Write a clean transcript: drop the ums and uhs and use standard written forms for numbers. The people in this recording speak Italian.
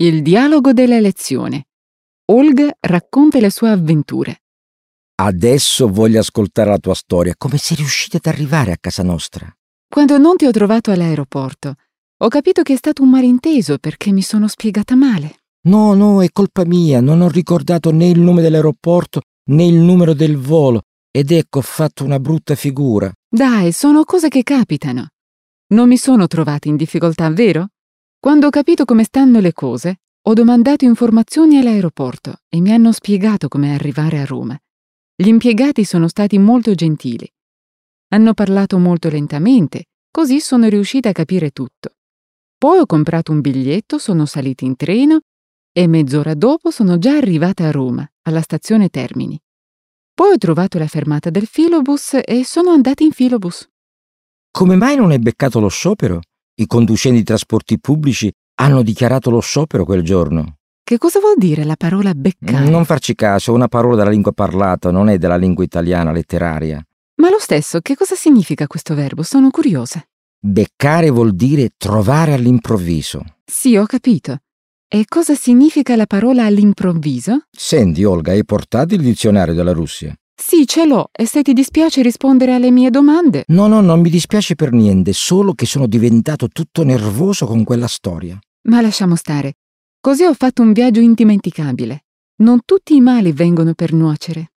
Il dialogo della lezione. Olga racconta le sue avventure. Adesso voglio ascoltare la tua storia. Come sei riuscita ad arrivare a casa nostra? Quando non ti ho trovato all'aeroporto, ho capito che è stato un malinteso perché mi sono spiegata male. No, è colpa mia. Non ho ricordato né il nome dell'aeroporto né il numero del volo. Ed ecco, ho fatto una brutta figura. Dai, sono cose che capitano. Non mi sono trovata in difficoltà, vero? Quando ho capito come stanno le cose, ho domandato informazioni all'aeroporto e mi hanno spiegato come arrivare a Roma. Gli impiegati sono stati molto gentili. Hanno parlato molto lentamente, così sono riuscita a capire tutto. Poi ho comprato un biglietto, sono salita in treno e mezz'ora dopo sono già arrivata a Roma, alla stazione Termini. Poi ho trovato la fermata del filobus e sono andata in filobus. Come mai non hai beccato lo sciopero? I conducenti di trasporti pubblici hanno dichiarato lo sciopero quel giorno. Che cosa vuol dire la parola beccare? Non farci caso, è una parola della lingua parlata, non è della lingua italiana letteraria. Ma lo stesso, che cosa significa questo verbo? Sono curiosa. Beccare vuol dire trovare all'improvviso. Sì, ho capito. E cosa significa la parola all'improvviso? Senti, Olga, hai portato il dizionario della Russia? Sì, ce l'ho, e se ti dispiace rispondere alle mie domande... No, non mi dispiace per niente, solo che sono diventato tutto nervoso con quella storia. Ma lasciamo stare. Così ho fatto un viaggio indimenticabile. Non tutti i mali vengono per nuocere.